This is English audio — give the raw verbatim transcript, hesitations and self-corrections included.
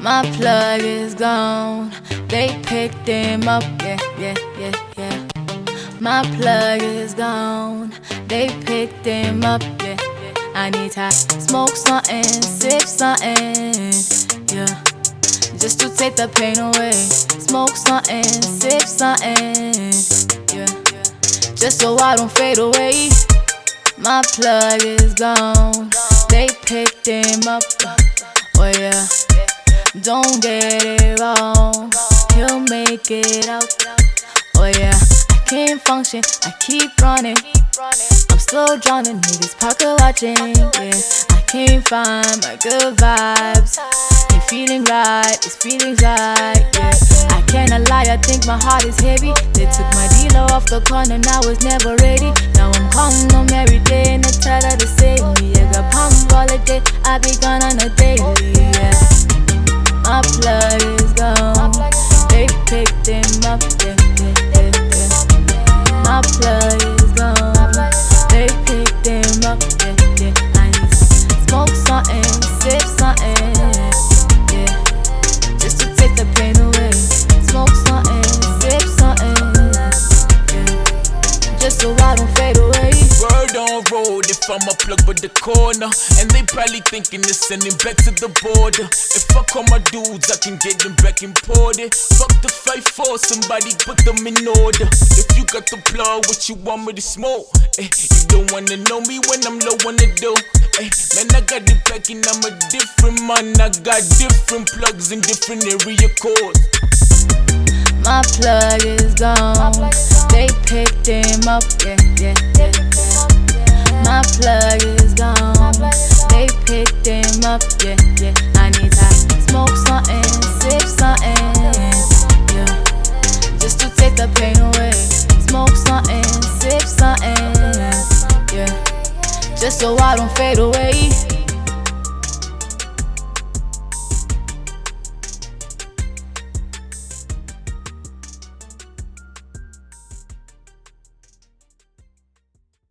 My plug is gone. They picked him up, yeah, yeah, yeah, yeah. My plug is gone. They picked him up, yeah, yeah. I need to smoke something, sip something, yeah, just to take the pain away. Smoke something, sip something, yeah, just so I don't fade away. My plug is gone. They picked him up, oh yeah. Don't get it wrong, he'll make it out, oh yeah. I can't function, I keep running, I'm still drowning, niggas pocket watching, yeah. I can't find my good vibes, ain't feeling right, it's feelings right, yeah. I cannot lie, I think my heart is heavy. They took my dealer off the corner, now I was never ready. Now I'm calling them every day and I tell her to save me. I got palms all the day, I be gone on a daily, yeah. My plug is gone. They picked him up, yeah, yeah, yeah, yeah. My plug is gone. They picked him up, yeah, yeah. I need to smoke something, sip something, yeah, just to take the pain away. Smoke something, sip something, yeah, just so I don't fade away. Word on road if I'm a plug by the corner, and they probably thinking of sending back to the border. If I call my dudes, I can get them back imported. Fuck the fight for somebody, put them in order. If you got the plug, what you want me to smoke? Eh, you don't wanna know me when I'm low on the dough. Eh, man, I got it back and I'm a different man. I got different plugs in different area codes. My plug is gone. They picked him up, yeah, yeah, yeah, yeah. My plug is gone. They picked him up, yeah, yeah. I need to smoke something, sip something, yeah, just to take the pain away. Smoke something, sip something, yeah, just so I don't fade away.